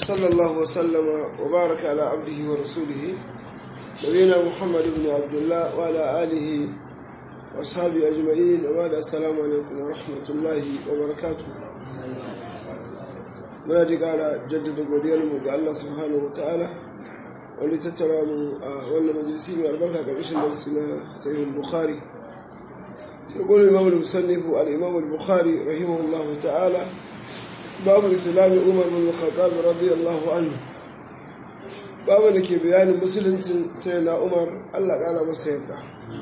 وصلى الله وسلم وبارك على عبده ورسوله نبينا محمد بن عبد الله وعلى آله وأصحابه أجمعين وبعد السلام عليكم ورحمة الله وبركاته. muna ji ƙara jaddada godiyarmu ga Allah subhanahu wa ta'ala wanda tattara mu a wannan majalisi mai albarka ƙarƙashin darsi na sahih al-bukhari. يقول الإمام المصنف الإمام البخاري رحمه الله تعالى باب الإسلام عمر بن الخطاب رضي الله عنه. باب لك بيان مسلم سيدنا عمر الله قال مسيرنا.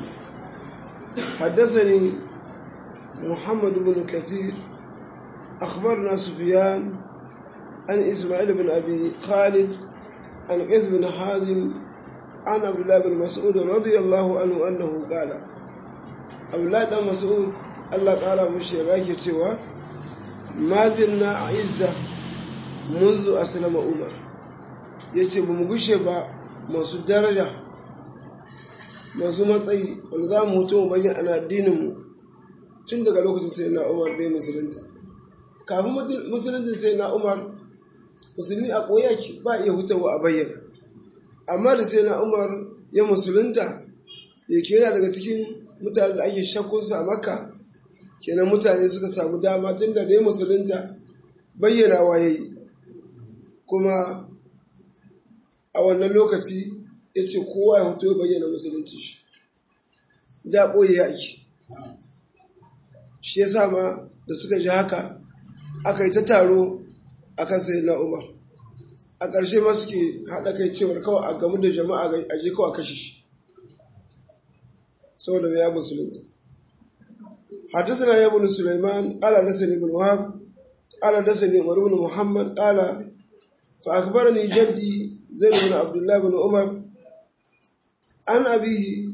حدثني محمد بن كثير أخبرنا سفيان عن إسماعيل بن أبي خالد عن قيس بن حازم عن عبد الله بن مسعود رضي الله عنه أنه قال عبد الله بن مسعود الله قال مشيراك سوى ما زلنا عزة منذ أسلم عمر yace ba mu gushe ba masu daraja masu matsayi wanda za mu hutu mu bayyana addininmu tun daga lokacin sai na Umar dai musulunta. Kafin musuluncin sai na Umar musulmi a koyaki ba iya hutawa a bayyana, amma da sai na Umar ya musulunta yake yana daga cikin mutane da ake shakkunsa a Makka, kenan mutane suka samu dama tun da dai musulunta bayyana waye. Kuma a wannan lokaci ya ce kowa ya hutu ya bayyana musulunci shi da ɓoye ake. Shi ya sa ma da suka ji haka aka yi ta taro a kan sai na Umar, a ƙarshe ma suke haɗa kai cewar kawai a gamu da jama'a a je kawai a kashe shi saboda ya musulunta. حدثنا يا ابن سليمان قال حدثني ابن وهب قال حدثني عمر بن محمد قال فأخبرني جدي زيد بن عبد الله بن عمر عن أبيه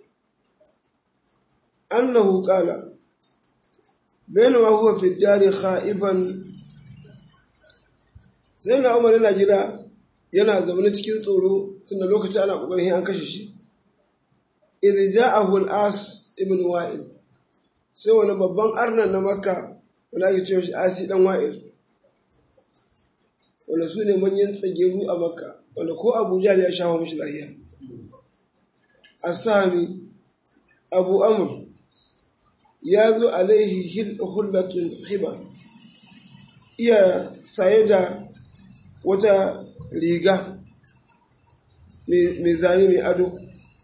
أنه قال بينما هو في الدار خائفا سيدنا عمر yana gida yana zaune cikin tsoro tunda lokaci ana kokarin an kashe shi. idh ja'ahu al-as ibn wa'il, sai wani babban arnan na Makka wanda ake cewa shi Asi dan Wa'il, wanda su ne manyan tsageru a Makka wanda ko Abu Jahl ya shawo mishi lahiya. Asami Abu Amr ya zo alaihi hullatun hiba, iya saye da wata riga mai zane mai ado,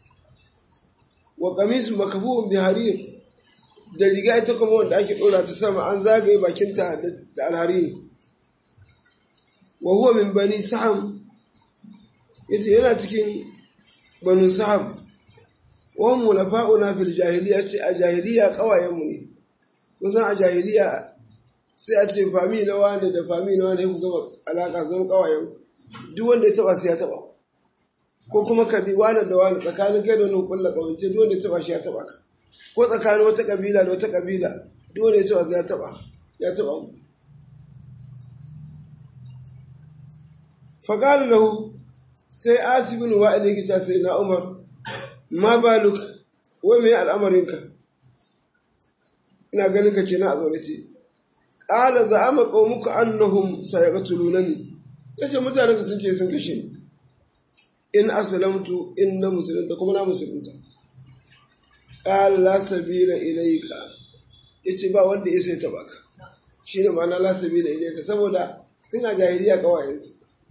wa kamisu makafuhun biharir, da riga ita kuma wanda ake ɗora ta sama an zagaye bakinta da alharini. wa huwa min bani saham, yace yana cikin banu saham. wa hum mulafa'una fil jahiliya, ce a jahiliya kawayenmu ne. kusan a jahiliya sai a ce fami na wani da fami na wani ku gaba alaka zama kawayen, duk wanda ya taba sai ya taba, ko kuma ka di wani da wani tsakanin kai da wani kulla kawance, duk wanda ya taba shi ya taba ka, ko tsakanin wata kabila da wata kabila duk wanda ya taba sai ya taba mu. faqala lahu, sai Asibin Wa'il yake ta sai na Umar, ma baluk, wai mai al'amarinka, ina ganin ka kenan a zaune ce. Ƙala za'ama qaumuka annahum sayaqtulunani, yace mutanen da sun kashe ni in aslamtu, in na musulunta kuma na musulunta. Ƙala la sabila ilayka, yace ba wanda ya sai taba ka, shine ma'ana la sabila ilayka, saboda tun a jahiliya kawayensu.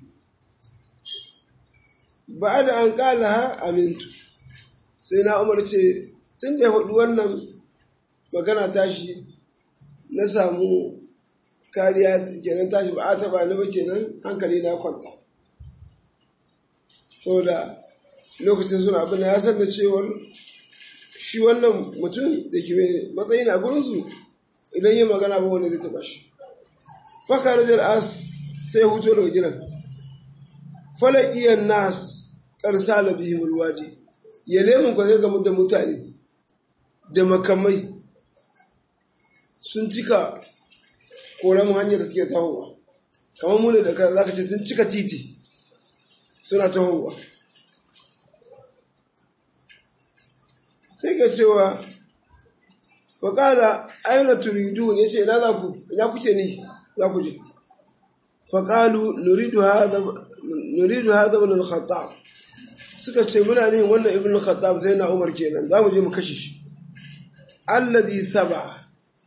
Ba'da an qala ha amintu, sai na Umar ce tun da ya faɗi wannan magana tashi na samu kariya kenan, tashi ba a taɓa ni ba kenan, hankali na kwanta. Saboda lokacin suna abin da ya san da cewar shi wannan mutum da ke matsayi na gurinsu idan yi magana ba wanda zai taɓa shi. Fakar da as sai huto daga gidan, falakiyan nas ƙarsa labihim alwadi, ya lemun kwa zai gamu da mutane da makamai sun cika koren hanyar da suke tahowa, kamar mune da za ka ce sun cika titi suna tahowa. sai ka cewa faƙala aina turidu, ya ce ina za ku, ina kuke ni za ku je. faƙalu nuridu hadha ibn al-khattab suka ce muna nihin wannan ibn al-khattab sai na Umar kenan za mu je mu kashe shi allazi saba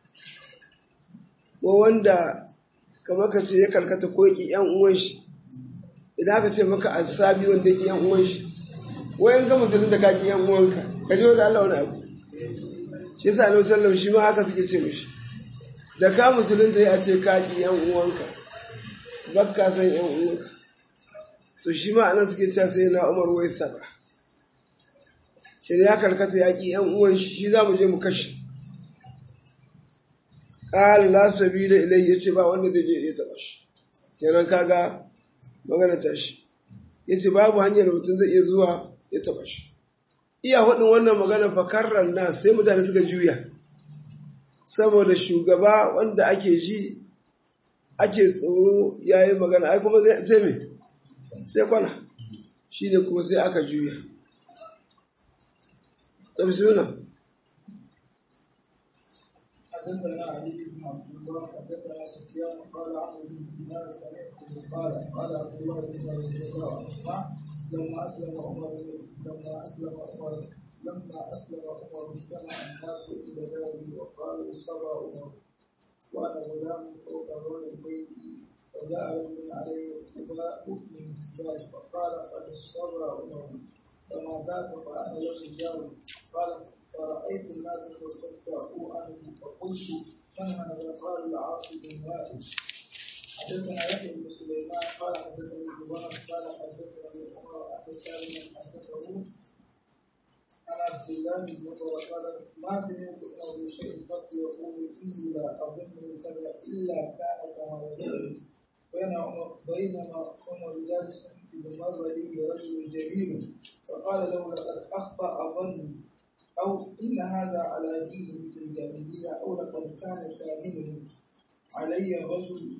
wa wanda kamar ka ce ya karkata ko yaki yan uwan shi idan aka ce maka asabi wanda yake yan uwan shi wayan ga musulun da ka ki yan uwanka ka ji da Allah wani abu shi yasa Annabi sallallahu shi ma haka suke ce mishi da ka musulun ta yi a ce ka ki yan uwanka bakka san yan uwanka to shi ma anan suke cewa sai na Umar wai saba shi ya karkata ya ki yan uwan shi za mu je mu kashe qala la sabila ilayhi yace ba wanda zai je ya taba shi kenan kaga magana ta shi yace babu hanyar mutum zai iya zuwa ya taba shi iya hudin wannan magana fakarran na sai mutane suka juya saboda shugaba wanda ake ji ake tsoro yayi magana ai kuma sai me sai kwana shine kuma sai aka juya tabsuna حدثنا علي بن عبد الله حدثنا سفيان قال عمرو بن دينار سمعته قال عبد الله بن مسعود لما اسلم عمر اجتمع الناس الى داره وقالوا صبا عمر وانا غلام فوق ظهر البيت فجاء رجل عليه قباء من الزجاج فقال قد صبا عمر فما ذاك فانا له جار قال فرأيت الناس تصدقوا عنه فقلت من هذا؟ قال العاص بن وائل حدثنا يحيى بن سليمان قال حدثني جبار قال حدثني عمر أن سالما حدثه عن عبد الله بن عمر قال ما سمعت انه بشيء قط يقول اني لا اظنه كذا الا كان كما يقول بينما عمر جالس اذ مر لي رجل جميل فقال له لقد اخطا ظني أو إن هذا على دينه في الجاهلية أو لقد كان كاهنه علي رجل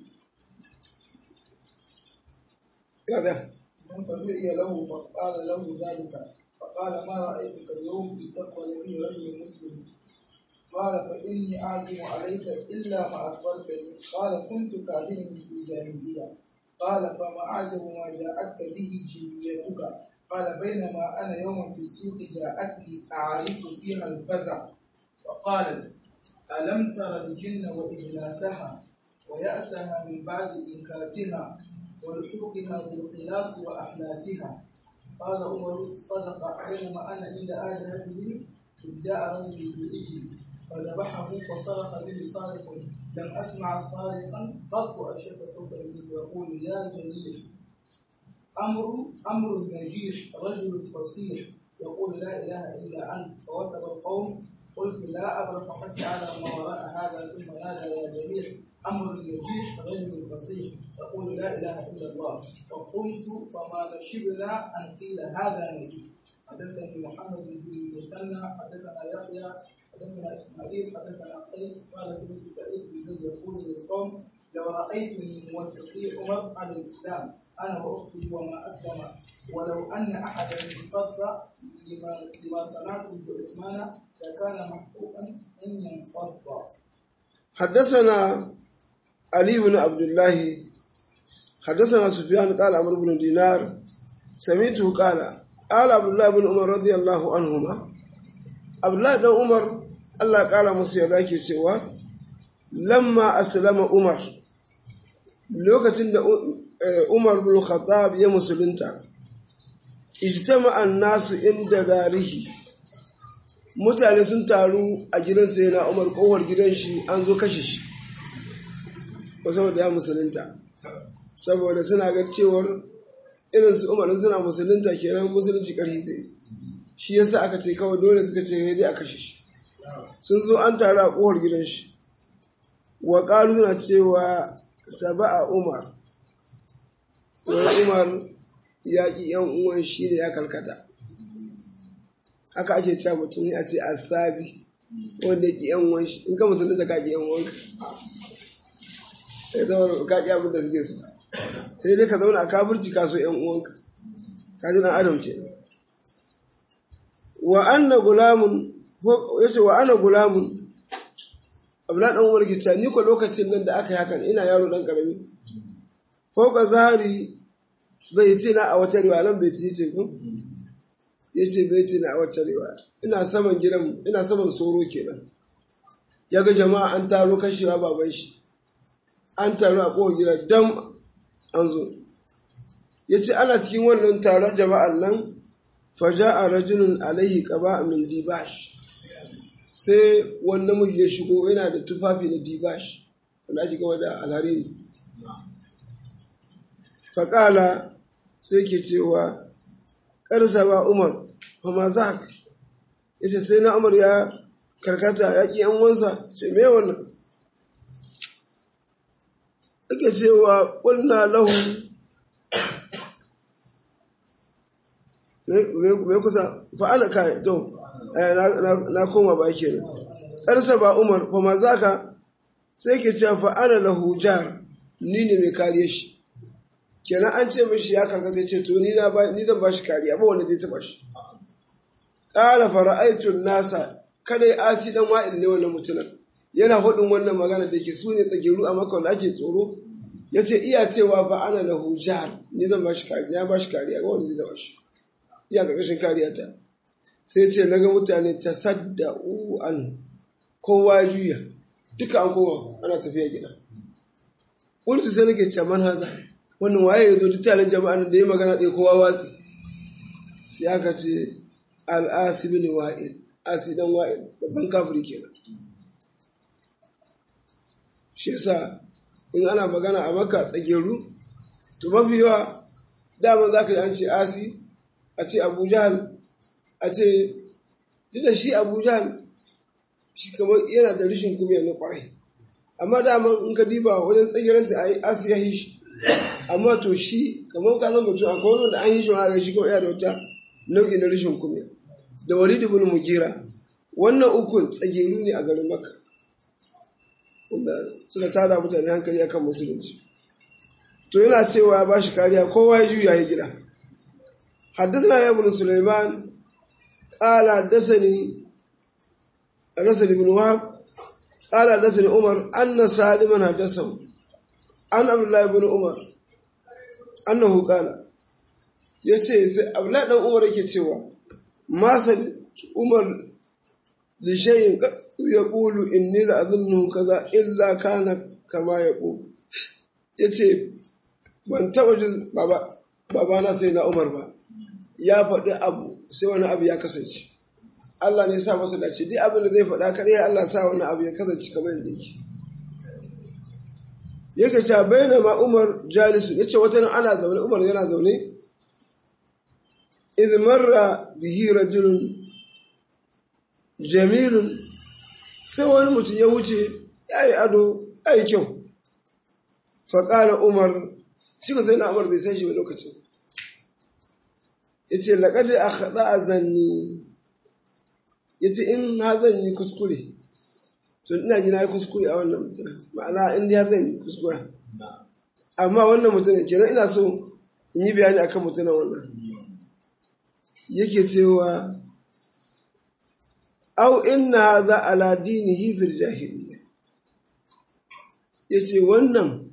هذا من فرئي له فقال له ذلك فقال ما رأيتك اليوم استقبلني رجل مسلم قال فإني أعزم عليك إلا ما أخبرتني قال كنت كاهنا في الجاهلية قال فما أعجب ما جاءتك به جنيتك قال بينما أنا يوما في السوق جاءتني أعرف فيها الفزع فقالت ألم تر الجن وإجلاسها ويأسها من بعد إنكاسها ولحوقها بالقلاص وأحلاسها قال عمر صدق بينما أنا عند آلهته إذ جاء رجل بالإجل فذبحه فصرخ به صارخ لم أسمع صارخا قط أشد صوتا منه يقول يا جليل أمر النجيح رجل فصيح يقول لا إله إلا أنت فوثب القوم قلت لا أبرح حتى على ما وراء هذا ثم نادى يا جميع أمر النجيح رجل فصيح يقول لا إله إلا الله فقمت فما نشبنا أن قيل هذا نجيح حدثني محمد بن المثنى حدثنا يحيى حدثنا إسماعيل حدثنا قيس قال سمعت سعيد بن زيد يقول للقوم لو رأيتني موثقي عمر على الإسلام أنا وأختي وما أسلم ولو أن أحدا انفض لما صنعت بعثمان لكان محقوقا أن ينفض. حدثنا علي بن عبد الله حدثنا سفيان قال عمرو بن دينار سمعته قال عبد الله بن عمر رضي الله عنهما عبد الله بن عمر الله قال musu yarda ke cewa lamma aslama Umar lokacin da Umar bin Khattab ya musulunta ijtama an-nasu inda darihi mutane sun taru a gidansa yana Umar kowar gidan shi an zo kashe shi saboda ya musulunta saboda suna ga cewar irin su Umar suna musulunta kenan musulunci karhi zai shi yasa aka ce kawai dole suka ce dai a kashe shi sun zo an taru a kowar gidan shi wa qalu suna cewa saba'a Umar Umar ya ki yan uwan shi ne ya kalkata haka ake cewa mutum a ce asabi wanda ya ki yan uwan shi in ka musulunta ka ki yan uwanka sai zama ka ki abin da suke so sai dai ka zauna a kafirci ka so yan uwanka ka ji dan adam ke wa anna gulamun yace wa ana gulamun Abdullahi dan Umar ke cewa ni ko lokacin nan da aka yi hakan ina yaro dan karami fauka zahari baitina a wata riwaya nan baiti ce ko yace baitina a wata riwaya ina saman gidan ina saman soro kenan yaga jama'a an taro kashewa baban shi an taro a kowa gida dam an zo yace ana cikin wannan taron jama'an nan faja'a rajulun alaihi qaba min dibash sai wani namiji ya shigo yana da tufafi na dibash wanda ake gama da alhariri faƙala sai ke cewa ƙarsa ba umar fa ma za ka yace sai na umar ya karkata ya ƙi yan wansa ce me wannan ake cewa ƙulna lahu me kusa fa'ana kai to na koma ba kenan ƙarsa ba umar fa ma za ka sai ke cewa fa'ana lahu jar ni ne mai kariya shi kenan an ce mishi ya karkata ce to ni zan ba shi kariya ba wanda zai taba shi qala fara'aytu nasa kada ya asi dan wa'il ne wannan mutumin yana hudin wannan magana da yake sune tsageru a Makka wanda ake tsoro yace iya cewa fa ana lahu jar ni zan ba shi kariya ya ba shi kariya ba wanda zai taba shi iya karkashin kariya ta sai ce naga mutane tasadda'u an kowa juya duka an kowa ana tafiya gida wani sai nake ce man haza wannan waye ya zo duk taron jama'an da ya magana ɗaya kowa watsi sai aka ce al'asi bin wa'il asi dan wa'il babban kafiri kenan shi yasa in ana magana a Makka tsageru to mafi yawa daman za ka yi an ce asi a ce Abu Jahal a ce duk da shi Abu Jahal shi kamar yana da rishin kumiya na kwarai amma daman in ka diba wajen tsagiranta a asi ya yi shi amma to shi kamar ka zan mutum akwai wani da an yi shi ma ga shi kawai yana da wata nau'i na rashin kumiya da Walid ibn Mughira wannan ukun tsageru ne a garin Makka wanda suka tada mutane hankali akan musulunci to yana cewa ba shi kariya kowa ya juya ya gida حدثنا يا ابن سليمان قال حدثني بن وهب قال حدثني عمر أن سالما حدثه عن عبد الله بن عمر أنه قال yace Abdullahi dan Umar yake cewa ma san Umar li shay'in yaqulu inni la adhunnu kaza illa kana kama yaqulu yace ban taba jin baba na sai na Umar ba ya faɗi abu sai wani abu ya kasance Allah ne ya sa masa dace duk abin da zai faɗa kare Allah sa wani abu ya kasance kamar yadda yake cewa bayyana ma Umar jalisu yace wata nan ana zaune Umar yana zaune iz marra bihi rajulun jamilun sai wani mutum ya wuce yayi ado yayi kyau fa qala Umar shi ko sai na Umar bai san shi ba lokacin yace laqad akhda zanni yace in ha zan yi kuskure to ina ji na yi kuskure a wannan mutum ma'ana in dai zan yi kuskure amma wannan mutum kenan ina so in yi bayani akan mutumin wannan yake cewa au inna hadha ala dinihi fil jahiliyya yace wannan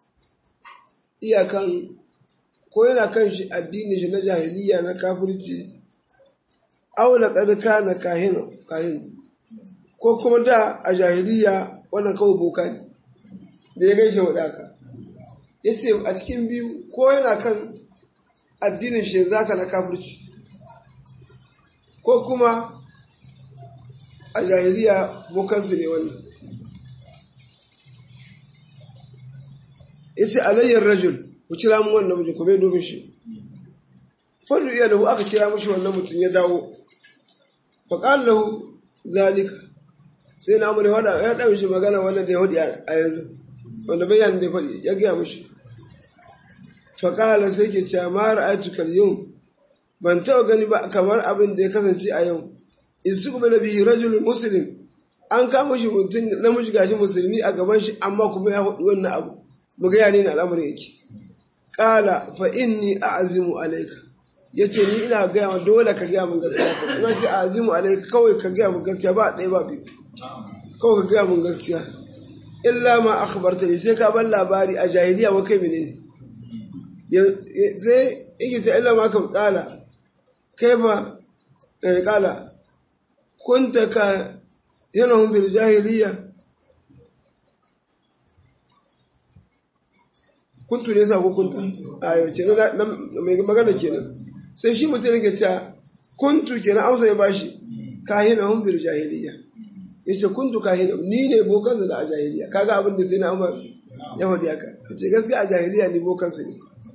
iyakan ko yana kan shi addini shi na jahiliya na kafirci au laqad kana kahin ko kuma da a jahiliya wannan kawai boka ne da ya gaishe wadaka yace a cikin biyu ko yana kan addinin shi zaka na kafirci ko kuma a jahiliya bokansu ne wannan yace alayyar rajul ku kira mu wannan mutum ku bai domin shi fadu iya lahu aka kira mushi wannan mutum ya dawo fa qala lahu zalika sai na mu ne wada ya dawo shi magana wannan da ya hudi a yanzu wanda bayanin da ya fadi ya ga mushi fa qala sai ke cewa ma ra'aytuka al-yawm ban taɓa gani ba kamar abin da ya kasance a yau isu ba nabi rajul muslim an kama shi mutum namiji gashi musulmi a gaban shi amma kuma ya hudu wannan abu mu ga yani na al'amari yake qala fa inni a'zimu alayka yace ni ina ga yawa dole ka ga mun gaskiya ina ce a'zimu alayka kawai ka ga mun gaskiya ba ɗaya ba biyu kawai ka ga mun gaskiya illa ma akhbartani sai ka ban labari a jahiliya wa kai menene sai yake ta illa ma ka kala kaifa kala kunta ka yanahum bil jahiliya kuntu ne sa ko kunta ayo ce na mai magana kenan sai shi mutum yake cewa kuntu kenan amsa ya bashi kahinahum bil jahiliya yace kuntu kahinahum ni ne bokan da a jahiliya kaga abin da sai na Umar ya faɗi haka yace gaskiya a jahiliya ni bokan su ne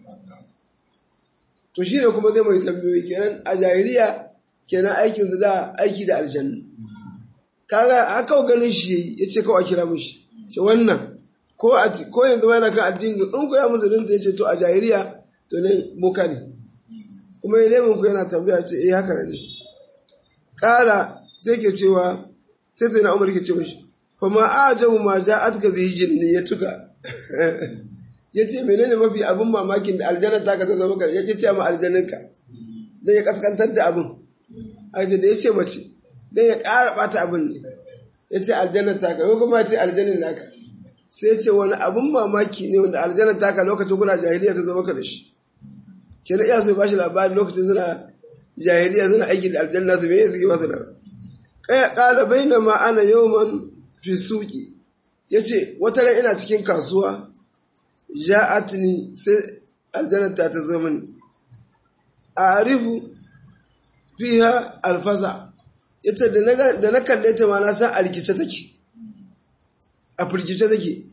to shine kuma zai mai tambayoyi kenan a jahiliya kenan aikin su da aiki da aljanna kaga haka ganin shi yace kawai a kira mishi ce wannan ko yanzu ma yana kan addini in ko ya musulunta yace to a jahiliya to ne boka ne kuma ya lemin ku yana tambaya ce haka ne kala sai ke cewa sai na Umar ke ce mishi fa ma ajabu ma ja'atka bi jinniyatuka yace menene mafi abin mamakin da aljanna ta ka zama ka yace ce ma aljanninka dan ya kaskantar da abin aje da yace mace dan ya ƙara bata abin ne yace aljanna ta ka ko kuma yace aljannin naka sai yace wani abin mamaki ne wanda aljanna ta ka lokacin kuna jahiliya ta zama ka da shi kenan iya so ba shi labari lokacin suna jahiliya suna aiki da aljanna su me suke ba su da kala bainama ana yawman fi suqi yace wata ran ina cikin kasuwa ja'atni sai aljanna ta zo mini a'rifu fiha alfaza yace da na kalle ta ma na san alkice take a firgice take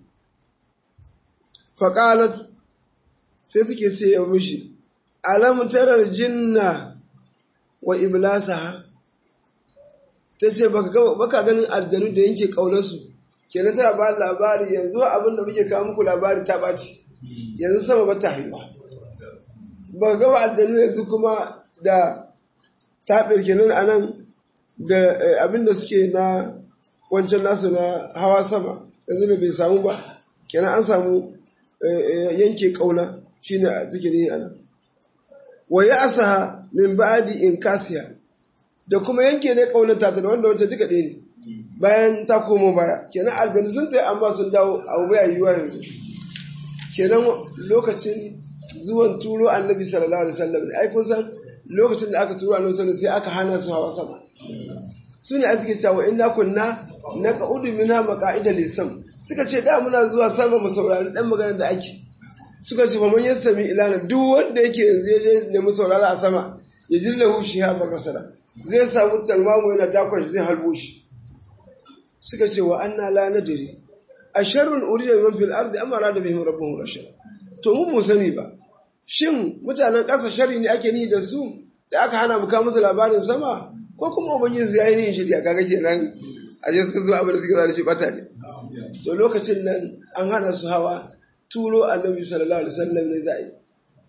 fa qalat sai take ce ya mishi alam tarar jinna wa iblasaha tace baka ganin aljanu da yanke kaunarsu kenan tana ba labari yanzu abin da muke kawo muku labari ta baci yanzu sama ba ta haihuwa ba ga aljanu yanzu kuma da tabir kenan anan da abin da suke na wancan nasu na hawa sama yanzu da bai samu ba kenan an samu yanke kauna shine take ne anan wa ya'saha min ba'di inkasiya da kuma yanke ne kaunata ta da wanda wata duka ɗaya ne bayan ta komo baya kenan aljanu sun tayi amma sun dawo abu bai yiwuwa yanzu kenan lokacin zuwan turo annabi sallallahu alaihi wasallam ne ai kun san lokacin da aka turo annabi sallallahu sai aka hana su hawa sama su ne ake cewa inna kunna naq'udu minha maqa'ida lisam suka ce da muna zuwa sama mu saurari dan magana da ake suka ce faman yassami ilana duk wanda yake yanzu ya je nemi saurara a sama ya jillahu shihaban rasala zai samu talmamu yana dakon shi zai halbo shi suka ce wa anna la nadri asharrun urida man fil ardi amma rada bihim rabbuhum rashada to mu sani ba shin mutanen ƙasa sharri ne ake ni da su da aka hana mu kawo musu labarin sama ko kuma ubangiji ya yi ni shirya kaga kenan a je suka zo abin da suka zara shi bata ne to lokacin nan an hana su hawa turo annabi sallallahu alaihi wasallam ne za a yi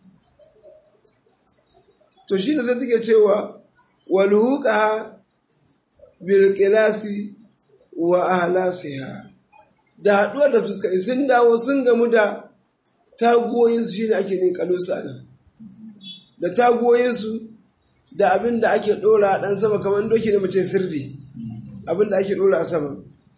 to shi ne zai take cewa walhuqa bil qilasi wa ahlasiha da haduwar da suka yi sun dawo sun gamu da tagoyin su shine ake ne kalusa nan da tagoyin su da abin da ake dora dan sama kamar doki da mace sirdi abin da ake dora a sama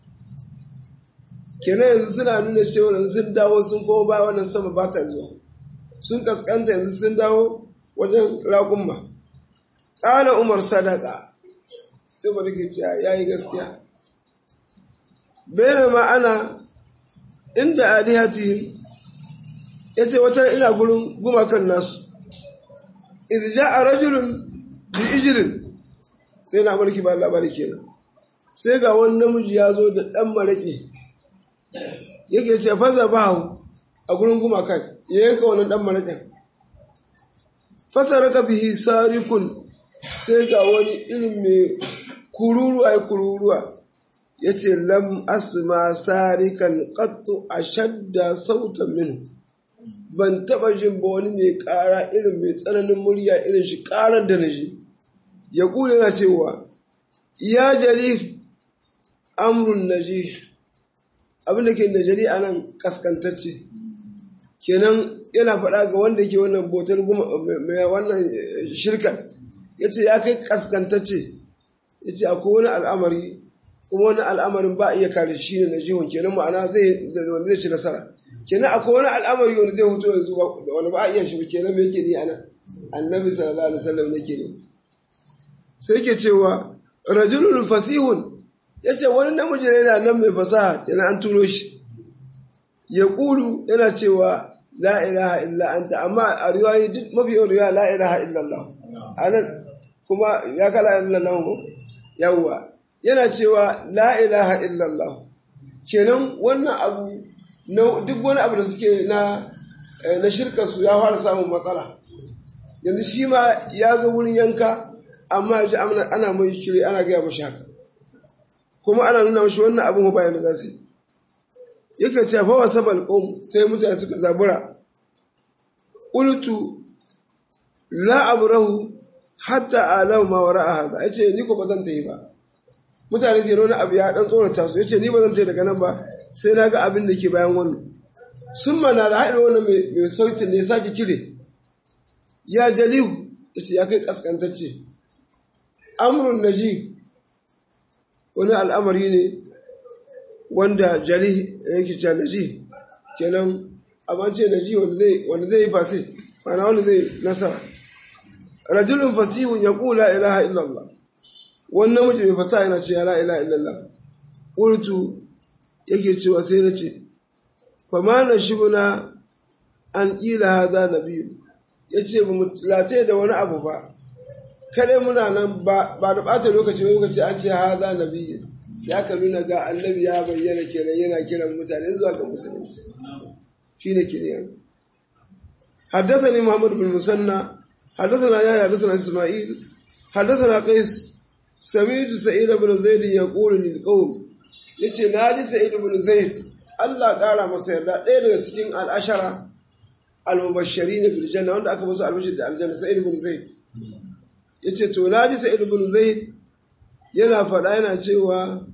kenan yanzu suna nuna cewa sun dawo sun kowa ba wannan sama ba ta zuwa sun kaskanta yanzu sun dawo wajen raƙumma ƙala umar sadaka sai ba nake cewa ya yi gaskiya bayan ma'ana inda alihatihim ya ce wata ina gurin gumakan nasu idza a rajulun bi ijirin sai na mulki ba labari kenan sai ga wani namiji ya zo da ɗan maraƙi yake ce fasa ba a gurin gumakan ya yanka wani ɗan maraƙin fasa raka bihi sarikun sai ga wani irin mai kururuwa ya ce lam asma sarikan qattu ashadda sautan min ban taba jin ba wani mai ƙara irin mai tsananin murya irin shi ƙarar da na ji ya kula na cewa ya jari amrun naji abinda ke da jari a nan kaskantacce kenan yana faɗa ga wanda yake wannan botar wannan shirkan ya ce ya kai kaskantacce ya ce akwai wani al'amari kuma wani al'amarin ba iya kare shi ne na jihun kenan ma'ana zai ci nasara kenan akwai wani al'amari wanda zai hutu yanzu wani ba a iya shi kenan me yake ni ana annabi sallallahu alaihi wasallam nake ne sai yake cewa rajulun fasihun yace wani namiji ne yana nan mai fasaha yana an turo shi ya kulu yana cewa la ilaha illa anta amma a riwayi duk mafi yawan riwaya la ilaha illa Allah anan kuma ya kala illa Allah ko yawa yana cewa la ilaha illa Allah kenan wannan abu duk wani abu da suke na shirka su ya fara samun matsala yanzu shi ma ya zo wurin yanka amma ya ji ana mai shiri ana gaya mashi haka kuma ana nuna mashi wannan abin bayan da za su yi yake ce fa wasa balqom sai mutane suka zabura qultu la abrahu hatta alam ma wara'a hada yace ni ko bazan tayi ba mutane sai wani abu ya dan tsorata su yace ni bazan tayi daga nan ba sai na ga abin da ke bayan wannan sun mana da haɗe wannan mai sautin ne sake kire ya jaliu yace ya kai kaskantacce amrun naji wani al'amari ne wanda jali yake ce naji kenan abance naji wanda zai yi fasi mana wanda zai nasara rajulun fasihun yaqulu la ilaha illa Allah wannan mutum mai fasaha yana ce la ilaha illa Allah qultu yake cewa sai na ce fama na shibuna an ƙila haza na biyu ya ce ba mu late da wani abu ba kadai muna nan ba da ɓata lokaci an ce haza na biyu sai aka nuna ga annabi ya bayyana kenan yana kiran mutane zuwa ga musulunci shi ne kiran حدثني محمد بن المثنى حدثنا يحيى حدثنا اسماعيل حدثنا قيس سمعت سعيد بن زيد يقول للقوم yace naji Sa'id ibn Zaid Allah kara masa yarda ɗaya daga cikin al'ashara al-mubashirin bil janna wanda aka musu albashir da aljanna Sa'id ibn Zaid yace to naji Sa'id ibn Zaid yana faɗa yana cewa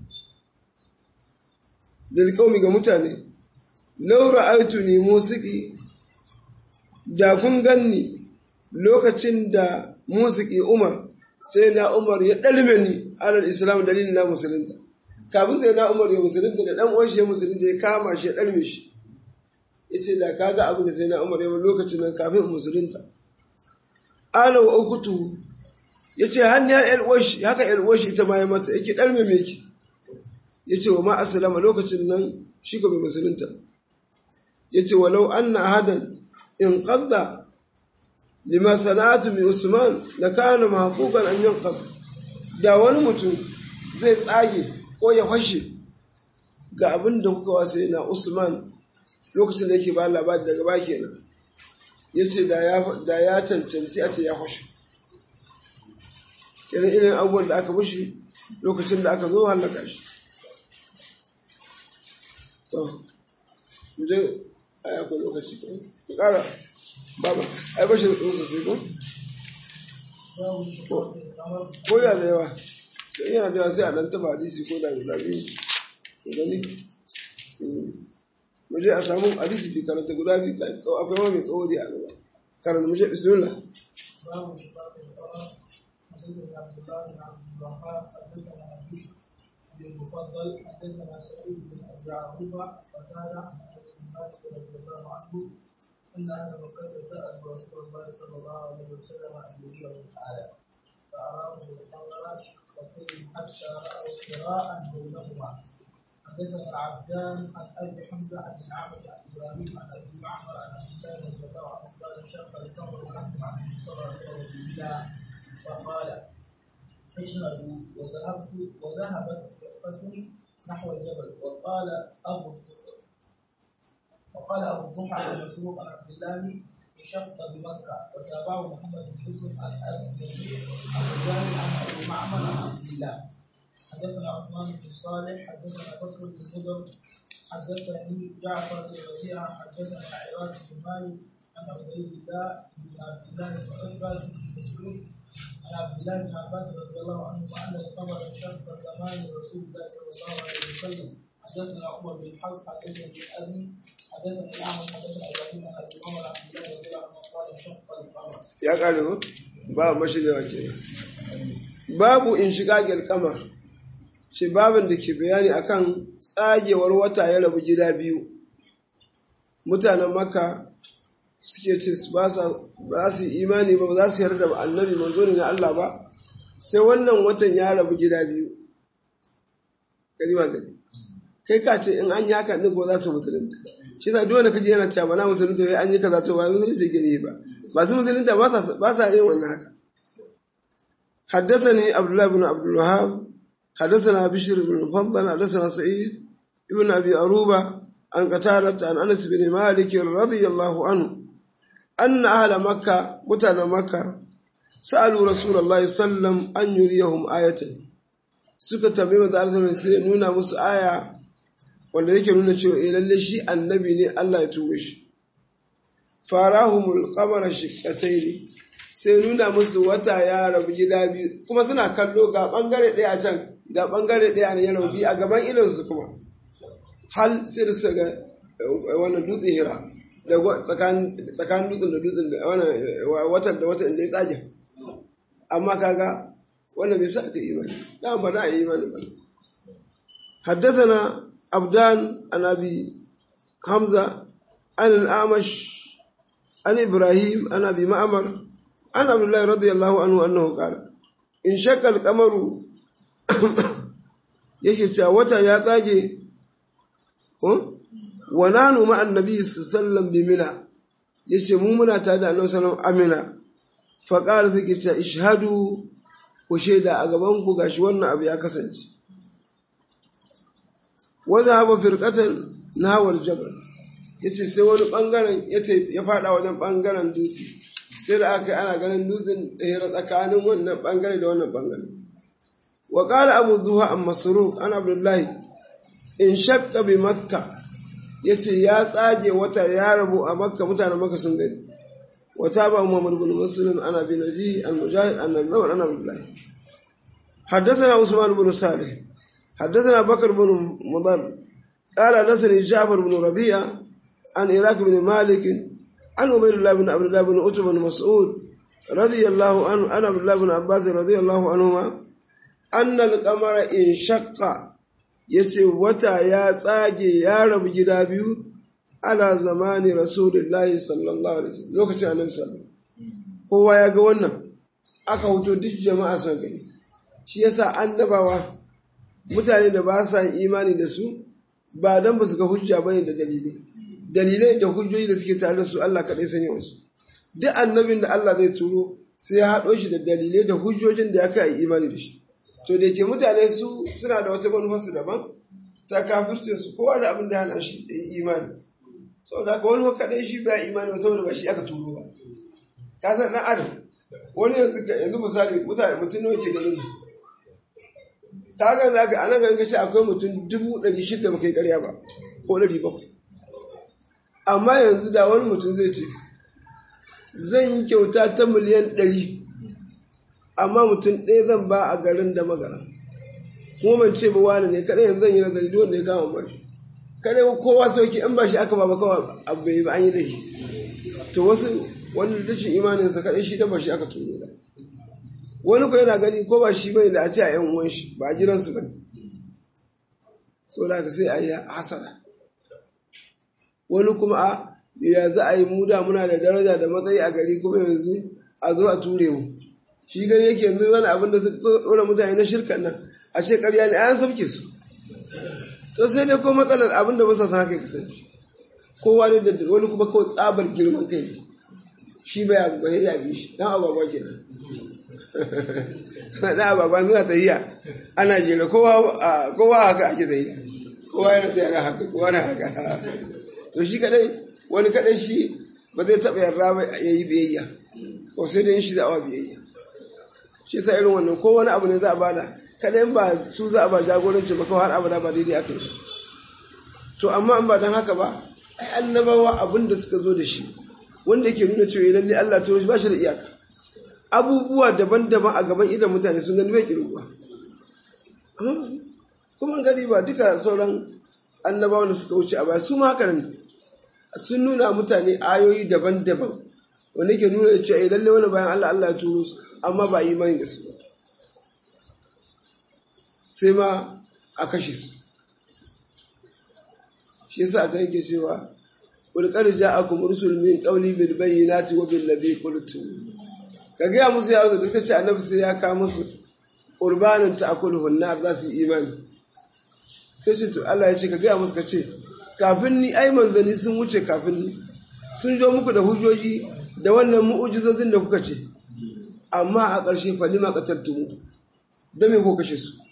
lil qaumi ga mutane law ra'aytuni musiki da kun ganni lokacin da musiki Umar sai na Umar ya dalme ni alal islam dalilin na musulunta kafin sai na Umar ya musulunta da dan uwan shi musulunta ya kama shi ya dalme shi yace da kaga abu da sai na Umar ya lokacin nan kafin musulunta ala wa ukutu yace hanni ya elwashi haka elwashi ita ma ya mata yake dalme me yake yace wa ma aslama lokacin nan shi ko bai musulunta yace walau anna ahadan in qadda lima sana'atu bi Usman la kana mahquqan an yanqad da wani mutum zai tsage ko ya fashe ga abin da kuka wasa na Usman lokacin da yake ba labari daga ba kenan yace da ya cancanci a ce ya fashe kenan irin abubuwan da aka mushi lokacin da aka zo halaka shi to je aya ko lokaci ko kara baba ai bashi da sosai ko ya da yawa sai yana da yawa sai a dan taba hadisi ko da guda biyu gani mu je a samu hadisi bi karanta guda biyu kai tsawo akwai ma mai tsawo da a gaba karanta mu je bismillah المفضل حدثنا سعيد بن ابي عروبه وكان عن انس بن مالك رضي الله عنه ان اهل مكه سالوا رسول الله صلى الله عليه وسلم ان يريهم تعالى فاراه القمر شقتين حتى راوا قراء بينهما حدثنا عبدان عن ابي حمزه عن الاعمش عن ابراهيم عن ابي معمر عن عبد الله رضي الله عنه قال شق القمر ونحن عن صلى الله عليه وسلم فقال اشهدوا وذهبت فرقتني نحو الجبل وقال ابو الضحى المسروق عن عبد الله انشق بمكه وتابعه محمد بن مسلم عن ابي عن الجابر عن ابي معمر عن عبد الله حدثنا عثمان بن صالح حدثنا بكر بن مضر حدثني جعفر بن ربيعه حدثنا عراج بن مالك عن عبيد الله بن عبد الله بن عتبه بن مسعود عن عبد الله بن عباس رضي الله عنه ان القمر انشق زمان رسول الله صلى الله عليه وسلم حدثنا عمر بن حفص حدثنا بن ابي حدثنا الاعمش حدثنا ابراهيم عن ابي عمر عبد الله رضي الله عنه قال انشق القمر. يا قالوا باب مشي da wake babu inshiqaqil qamar shi babin da ke bayani akan tsagewar wata ya rabu gida biyu mutanen Makka suke ce ba su imani ba za su yarda da annabi manzo ne na Allah ba sai wannan watan ya rabu gida biyu gari ba gari kai ka ce in an yi haka ɗin ko za su musulunta shi za dole kaji yana cewa na musulunta wai an yi kaza to ba musulunci gani ba masu musulunta ba sa yin wannan haka حدثني عبد الله بن عبد الوهاب حدثنا بشر بن المفضل حدثنا سعيد ابن أبي أروبة عن قتادة عن أنس بن مالك رضي الله عنه أن أهل مكة متنا مكة سألوا رسول الله صلى الله عليه وسلم أن يريهم آية suka tambaye manzo Allah sai nuna musu aya wanda yake nuna cewa lalle shi annabi ne Allah ya turo shi farahumul qamara shiqqatayn sai nuna musu wata ya rabu gida biyu kuma suna kallo ga bangare ɗaya a can ga bangare ɗaya ne ya rabu a gaban idonsu kuma hal sai da suka ga wannan dutse hira da tsakanin dutsen da dutsen da wannan watan da watan da ya tsage amma kaga wannan bai sa aka imani dan ba da imani ba haddathana abdan an abi hamza an al-amash an ibrahim an abi ma'mar an abdullahi radiyallahu anhu annahu qala in shaqqa al-qamaru yake cewa wata ya tsage wa nanu ma annabi sallallahu bi mina yace mu muna tare da annabi sallallahu amina fa qala zai ce ishhadu ku shaida a gaban ku gashi wannan abu ya kasance wa zahaba firqatan nahwal jabal yace sai wani bangaren ya fada wajen bangaren dutse sai da aka ana ganin dutsen da tsakanin wannan bangare da wannan bangare wa qala abu zuha am masruq an abdullahi in shakka bi makka yace ya tsage wata ya rabu a makka mutanen makka sun gani wata ba muhammad ibn muslim ana bin nabi al-mujahid an nawar ana abdullahi حدثنا عثمان بن صالح حدثنا بكر بن مضر قال حدثني جعفر بن ربيعه عن عراق بن مالك عن عبيد الله بن عبد الله بن عتبة بن مسعود رضي الله عنه عن عبد الله بن عباس رضي الله عنهما أن القمر انشق yace wata ya tsage ya rabu gida biyu ala zamani rasulullahi sallallahu alaihi wasallam lokacin annabi sallallahu kowa ya ga wannan aka hoto duk jama'a sun gani shi yasa annabawa mutane da ba sa imani da su ba dan ba su ga hujja bane da dalilai da hujjoji da suke tare da su Allah kaɗai san yawansu duk annabin da Allah zai turo sai ya haɗo shi da dalilai da hujjojin da ya kai imani da shi to da ke mutane su suna da wata manufarsu daban ta kafirce su kowa da abin da hana shi da imani saboda haka wani kaɗai shi ba imani ba saboda ba shi aka turo ba ka san ɗan adam wani yanzu misali mutum nawa ke garin ta ga za ka anan ganin kashi akwai mutum 600 ba kai ƙarya ba ko 700 amma yanzu da wani mutum zai ce zan yi kyauta ta miliyan 100 amma mutum ɗaya zan ba a garin da magana kuma ban ce ba wani ne kaɗai yanzu zan yi nazari wanda ya kama bashi kaɗai kowa sauki in ba shi aka ba kawai abu bai ba an yi laifi to wasu wani rashin imaninsa kaɗai shi dan ba shi aka turo da wani ko yana gani ko ba shi bai da a ce a yan uwan shi ba a jiransu ba ne so da ka sai a yi hasada wani kuma a ya za a yi muda muna da daraja da matsayi a gari kuma yanzu a zo a ture mu shi gani yake yanzu wani abin da su ɗora mutane na shirkan nan a ce ƙarya ne an sauke su to sai dai ko matsalar abin da masa haka ya kasance kowa ne da wani kuma kawai tsabar girman kai ne shi bai abu bai ya bi shi dan agwagwa kenan dan agwagwa suna tahiya ana jera kowa haka ake tahiya kowa yana tahiya haka kowa na haka to shi kadai wani kadai shi ba zai taɓa yarda ba ya yi biyayya ko sai dai shi za a biyayya shi sa irin wannan ko wani abu ne za a bada kadai ba su za a ba jagoranci ba kawai har abada ba daidai aka yi to amma an ba don haka ba ai annabawa abin da suka zo da shi wanda yake nuna cewa lalle Allah ta ba shi da iyaka abubuwa daban-daban a gaban idan mutane sun gani bai kiruwa amma kuma an gani ba duka sauran annabawan da suka wuce a baya su ma haka ne sun nuna mutane ayoyi daban-daban wanda yake nuna da cewa lalle wani bayan Allah ya turo su amma ba imani da su ba sai ma a kashe su shi yasa ta yake cewa qul qad ja'akum rusulun min qawli bil bayyinati wa bil ladhi qultum ka ga musu ya da kace annabi sai ya ka musu qurbanin ta'kuluhu an-nar za su yi imani sai ce to Allah ya ce ka ga musu ka ce kafin ni ai manzani sun wuce kafin ni sun zo muku da hujjoji da wannan mu'ujizozin da kuka ce amma a ƙarshe falima qataltum da me ko kashe su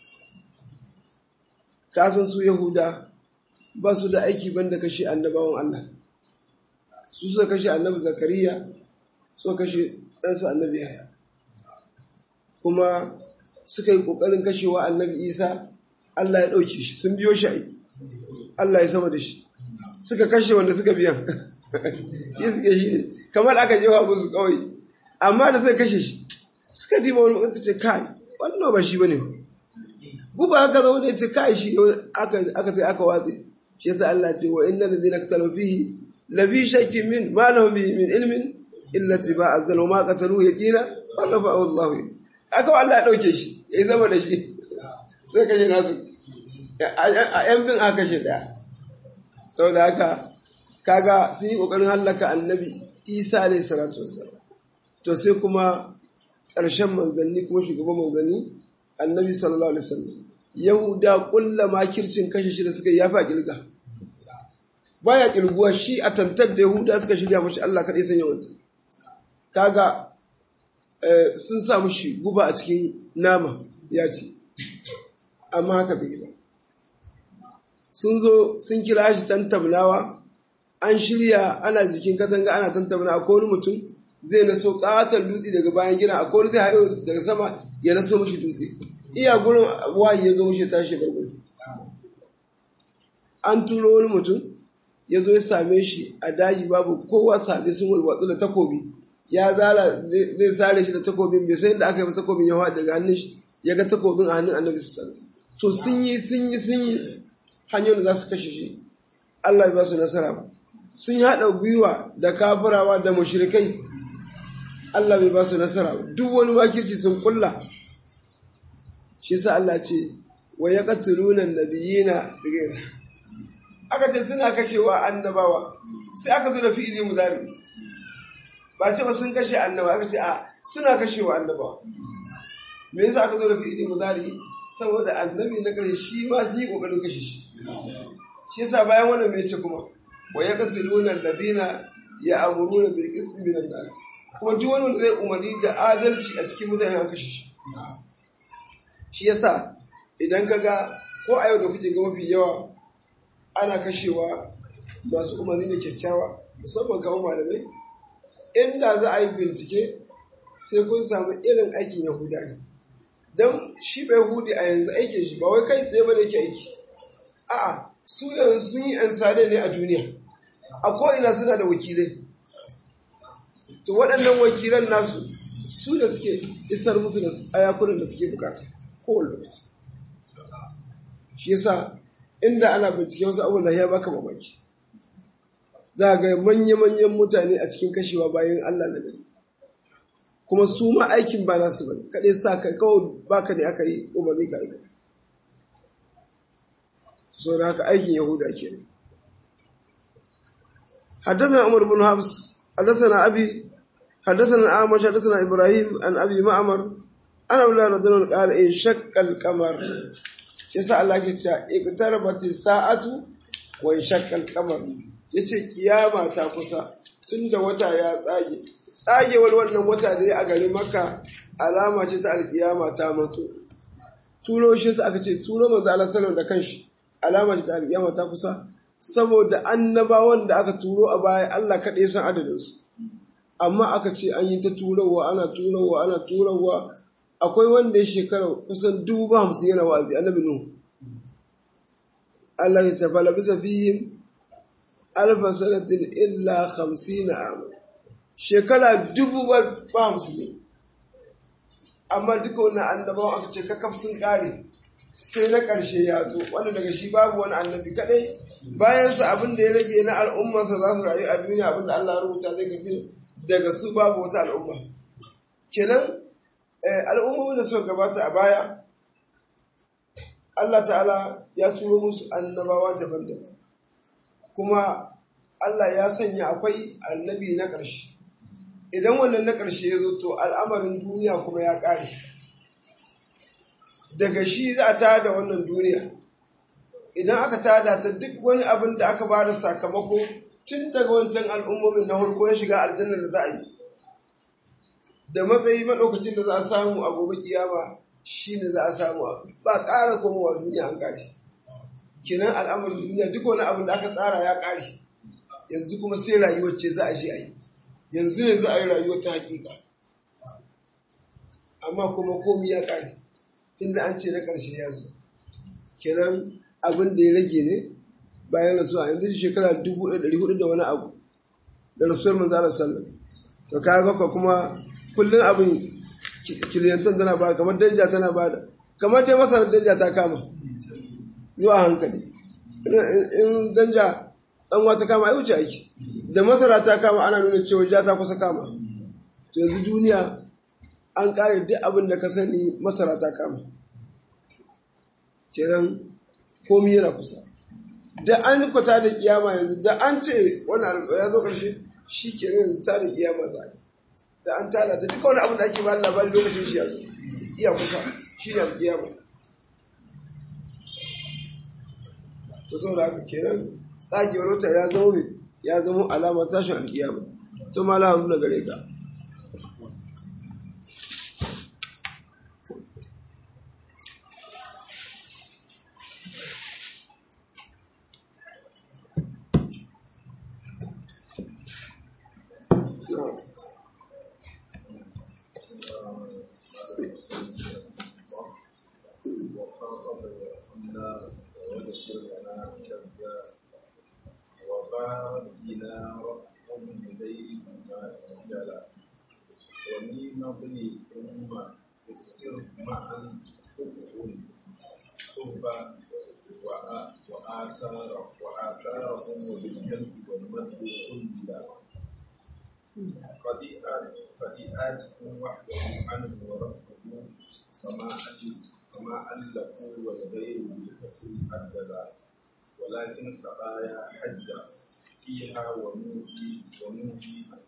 ka san su yahuda ba su da aiki banda kashe annabawan Allah su suka kashe annabi zakariya suka kashe ɗansa annabi yahya kuma suka yi ƙoƙarin kashewa annabi isa Allah ya ɗauke shi sun biyo shi Allah ya sama da shi suka kashe wanda suka biyan yi suke shi ne kamar aka jewa musu kawai amma da suka kashe shi suka diba wani suka ce kai wannan ba shi ba ne ba guba haka zama ne ce kai shi aka sai aka watse shi yasa Allah ce wa inna ladhina qatalu fihi la fi shakkin min ma lahum bihi min ilmin illa tiba'a zal ma qatalu yaqina rafa'a Allah aka Allah ya dauke shi yayi zama da shi sai kashe nasu a yan bin aka kashe daya saboda haka kaga sun yi kokarin hallaka annabi Isa alayhi salatu wassalam to sai kuma ƙarshen manzanni kuma shugaban manzanni annabi sallallahu alaihi wasallam yahuda kulla makircin kashe shi da suka yafa kilga baya kilguwa shi a tantar da yahuda suka shirya mashi Allah kadai san yawanta kaga sun sa mushi guba a cikin nama ya ce amma haka bai ba sun zo sun kira shi tantabnawa an shirya ana jikin katanga ana tantabna akwai wani mutum zai naso katon dutse daga bayan gina akwai wani zai hayo daga sama ya naso mashi dutse iya gurin wayi ya zo mashi tashi bargudu an turo wani mutum ya zo ya same shi a daji babu kowa same sun walwatsu da takobi ya zara zai sare shi da takobin bai sai da aka yi masa takobin ya haɗa daga hannun shi ya ga takobin a hannun annabi sallallahu alaihi wasallam to sun yi hanyoyin da za su kashe shi Allah ya ba su nasara ba sun yi haɗa gwiwa da kafirawa da mushrikai Allah bai ba su nasara ba duk wani makirci sun kulla shi sa Allah ce wa yaqtuluna an-nabiyina bighayri aka ce suna kashewa annabawa sai aka zo da fi'ili mudari ba ce ba sun kashe annabawa aka ce a suna kashewa annabawa me yasa aka zo da fi'ili mudari saboda annabi na karshe shi ma sun yi kokarin kashe shi shi yasa bayan wannan me ce kuma wa yaqtuluna alladhina ya'muruna bil qisti minan nas kuma duk wani wanda zai umarni da adalci a cikin mutane an kashe shi shi yasa idan kaga ko a yau da kuke ga mafi yawa ana kashewa masu umarni da kyakkyawa musamman kawo malamai inda za a yi bincike sai kun samu irin aikin yahuda ne don shi bai hudi a yanzu aikin shi ba wai kai tsaye ba ne ke aiki a'a su yanzu sun yi yan sade ne a duniya a ko'ina suna da wakilai to waɗannan wakilan nasu su da suke isar musu da ayakunan da suke bukata kowane lokaci shi yasa inda ana bincike wasu abubuwan da ya baka mamaki za ga manya-manyan mutane a cikin kashewa bayan Allah na gari kuma su ma aikin ba nasu bane kaɗai sa kai kawai baka ne aka yi umarni ka aikata so da haka aikin yahuda ke حدثنا عمر بن حفص حدثنا أبي حدثنا الأعمش حدثنا إبراهيم عن أبي معمر أنا أولى رضي الله قال إن شق القمر yasa Allah ke cewa iqtarabati sa'atu wa inshaqqa al-qamar yace kiyama ta kusa tunda wata ya tsagewar wannan wata da ya a garin Makka alama ce ta al-kiyama ta matso turo shi sai aka ce turo manzo Allah sallallahu da kanshi alama ce ta al-kiyama ta kusa saboda annabawan da aka turo a baya Allah kadai san adadin su amma aka ce an yi ta turowa ana turowa akwai wanda ya shekara kusan 50,000 yana wa'azi annabi Nuhu Allah ya tafala bisa fihim alfa sanatin illa 50 am shekara 50,000 ne amma duka wannan annabawan aka ce kakaf sun kare sai na ƙarshe ya zo wanda daga shi babu wani annabi kadai bayan sa abin da ya rage na al'ummarsa za su rayu a duniya abin da Allah ya rubuta zai gafi daga su babu wata al'umma kenan al'ummomin da suka gabata a baya Allah ta'ala ya turo musu annabawa daban-daban kuma Allah ya sanya akwai annabi na ƙarshe idan wannan na ƙarshe ya zo to al'amarin duniya kuma ya ƙare daga shi za a tada wannan duniya idan aka tada ta duk wani abin da aka ba da sakamako tun daga wancan al'ummomin na farko na shiga aljanna da za a yi da matsayi maɗaukacin da za a samu a gobe kiyama shi ne za a samu ba ƙara komowa duniya an ƙare kenan al'amarin duniya duk wani abin da aka tsara ya ƙare yanzu kuma sai rayuwar ce za a je a yi yanzu ne za a yi rayuwar ta hakika amma kuma komi ya ƙare tun da an ce na ƙarshe ya zo kenan abin da ya rage ne bayan rasuwa yanzu shekara 1400 da wani abu da rasuwar manzara sallam to kaga ka kuma kullum abin kiliyantan tana ba kamar danja tana ba da kamar dai masarar danja ta kama zuwa hankali in danja tsanwa ta kama ai wuce aiki da masara ta kama ana nuna cewa ja ta kusa kama to yanzu duniya an kare duk abin da ka sani masara ta kama kenan komi yana kusa da an kwata da kiyama yanzu da an ce wannan ya zo karshe shi kenan yanzu ta da kiyama za a yi da an tada ta duka wani abin da ake ba labari lokacin shi ya zo iya kusa shi ne alkiyama ta saboda haka kenan tsagewar wata ya zama alama tashin alkiyama to ma la hamdu gare ka وباركنا ربهم إليه ما جلا ومن ابن أمة اكسر معا كفر صحبة وآثارهم بالجنب والمد كلا قضيئاتكم وحده عنه ورفضه كما ألفوا والغير بالكسر أجلا ولكن خطايا حج فيها ونوحها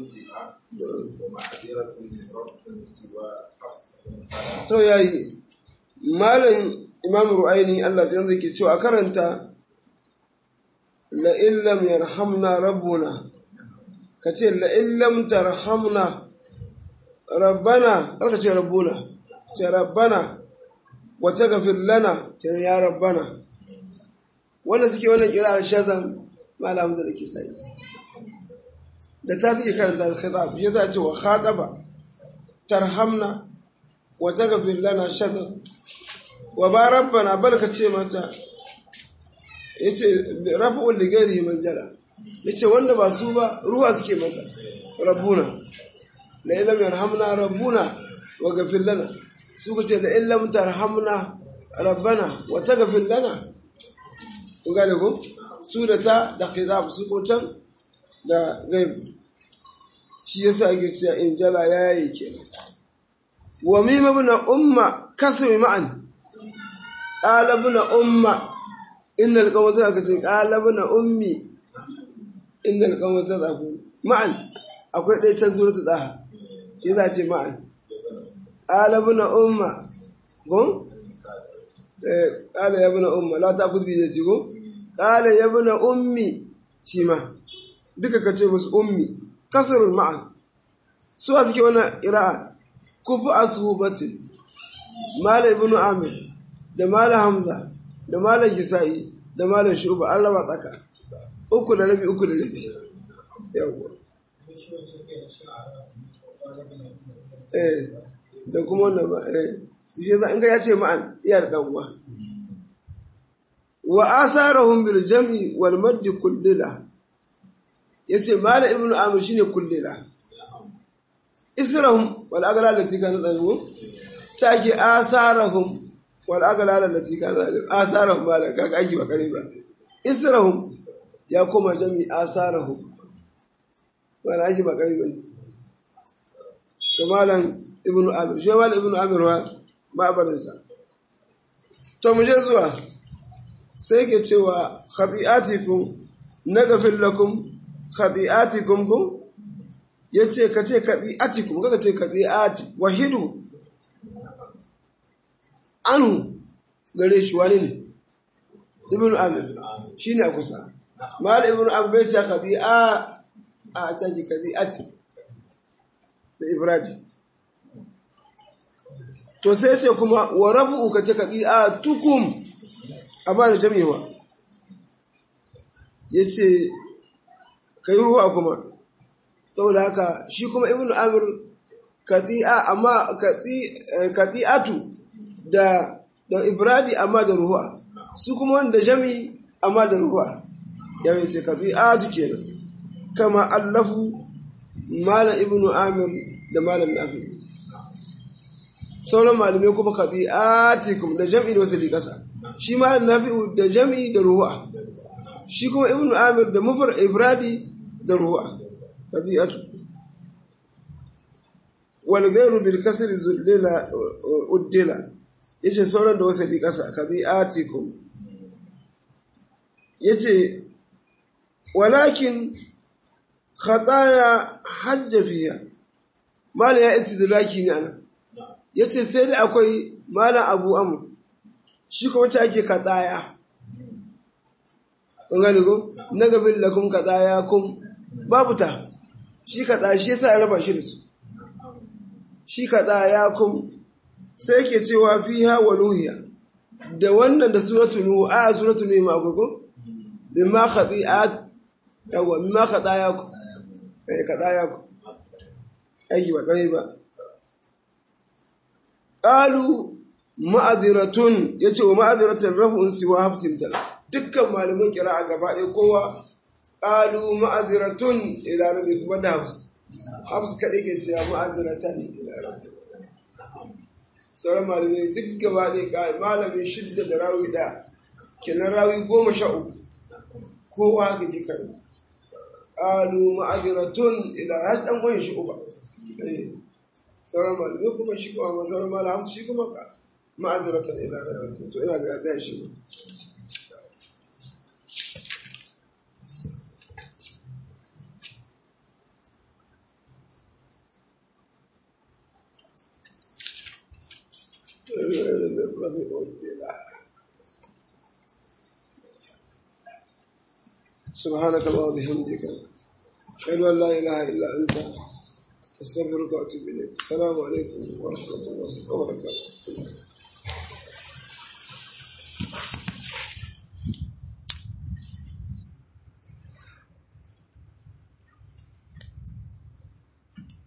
ومعذرة من رب سوى حفص. to yayi malam imam ru'aini Allah ya yanzu ke cewa karanta la illam yarhamna rabbuna kace la illam tarhamna rabbana alka ce rabbuna ce rabbana wa taghfir lana ce ya rabbana wanda suke wannan kira'ar shazam malam da ke sai da ta suke karanta khitab yasa ce wa khataba tarhamna wa taghfir lana shazam wa ba rabbana balka ce mata yace rafa'ul ligari manjala yace wanda ba su ba ruwa suke mata rabbuna la illam yarhamna rabbuna wa ghfir lana su ce la illam tarhamna rabbana wa taghfir lana kun gane ko su da ta da khidab su ko can da gaib shi yasa ake cewa in jala yayi kenan wa mim ibn umma kasmi ma'an qala ibn umma innal qawma zaka qala ibn ummi innal qawma zaka ma'an akwai dai can suratul daha yasa ce ma'an qala ibn umma gon qala ya ibn umma la ta'khudh bi yadi go qala ya ibn ummi shima duka kace musu ummi kasrul ma'an su a suke wannan qira'a kufu ashubatin mala ibn amir da mala hamza da mala gisa'i da mala shuba an raba tsaka uku da rabi yawa da kuma wannan ba shi in ga yace ma'an iya da dan uwa wa asarahum bil jam'i wal madd kullila yace mala ibnu amir shine kullila israhum wal aghlal lati kanat alayhim take asarahum wal aghlal lati kanat alayhim asarahum mala kaga aiki ba kare ba israhum ya koma jam'i asarahum wala aiki ba kare ba to malam ibnu amir shi malam ibnu amir wa ma'abarinsa to mu je zuwa sai ke cewa khati'atikum naghfir lakum khati'atikum kum yace kace khati'atikum kaga ce khati'ati wahidu anhu gare shi wani ne ibn amir shine a kusa mal ibn amir bai ce khati'a a caji khati'ati da ibradi to sai ce kuma wa rafu kace khati'atukum amma da jami'a yace kai ruwa kuma saboda haka shi kuma ibn amir khati'a amma khati'atu da ifradi amma da ruwa su kuma wanda jami amma da ruwa ya yace qadi'atu kenan kama allafu malam ibnu amir da malam nafi sauran malamai kuma qadi'atikum da jami da wasali kasa shi malam nafi da jami da ruwa shi kuma ibnu amir da mufrad ifradi da ruwa qadi'atu wal ghayru bil kasri zullila uddila yace sauran da wasali kasa qadi'atikum yace walakin khataya hajja fiha mala ya istidraki ne anan yace sai dai akwai mala abu amr shi kuma ta ake khataya kun gane ko nagabil lakum khatayakum babu ta shi khataya shi yasa ya raba shi da su shi khatayakum sai yake cewa fiha waluhiya da wannan da suratul nuh a suratul nuh ma agogo bimma khati'at yawa mimma khatayakum khatayakum ayi ba kare ba qalu ma'adhiratun yace wa ma'adhiratan raf'un siwa hafsin tal dukkan malaman qira'a gaba ɗaya kowa qalu ma'adhiratun ila rabbikum wa hafs kadai ke cewa ma'adhiratan ila rabbikum sauran malamai duk gaba ɗaya malamin shidda da rawi da kenan rawi 13 kowa haka ji kan qalu ma'adhiratun ila hadan wani shi uba sauran malamai kuma shi kuma sauran malamai shi kuma ma'adhiratan ila rabbikum to ina ga da shi سبحانك اللهم وبحمدك أشهد أن لا إله إلا أنت أستغفرك وأتوب إليك السلام عليكم ورحمة الله وبركاته